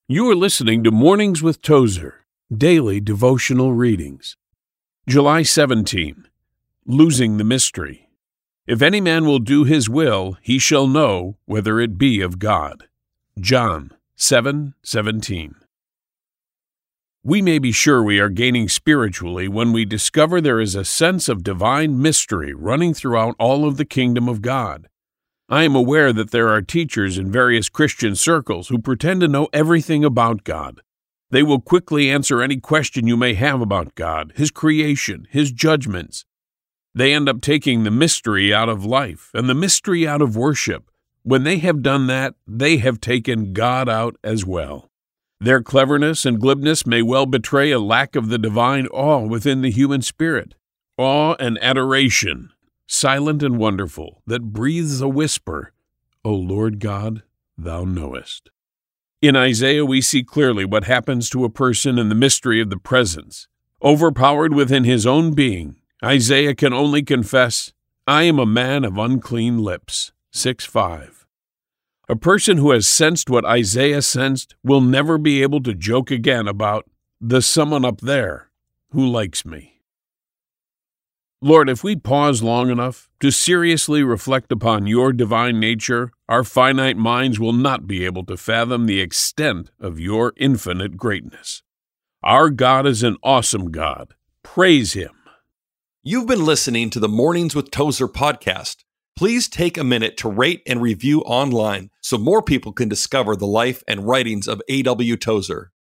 You are listening to Mornings with Tozer, Daily Devotional Readings. July 17. Losing the Mystery. If any man will do his will, he shall know whether it be of God. John 7:17. We may be sure we are gaining spiritually when we discover there is a sense of divine mystery running throughout all of the kingdom of God. I am aware that there are teachers in various Christian circles who pretend to know everything about God. They will quickly answer any question you may have about God, His creation, His judgments. They end up taking the mystery out of life and the mystery out of worship. When they have done that, they have taken God out as well. Their cleverness and glibness may well betray a lack of the divine awe within the human spirit. Awe and adoration, silent and wonderful, that breathes a whisper, O Lord God, Thou knowest. In Isaiah, we see clearly what happens to a person in the mystery of the presence. Overpowered within his own being, Isaiah can only confess, I am a man of unclean lips. 6:5. A person who has sensed what Isaiah sensed will never be able to joke again about the someone up there who likes me. Lord, if we pause long enough to seriously reflect upon your divine nature, our finite minds will not be able to fathom the extent of your infinite greatness. Our God is an awesome God. Praise Him. You've been listening to the Mornings with Tozer podcast. Please take a minute to rate and review online so more people can discover the life and writings of A.W. Tozer.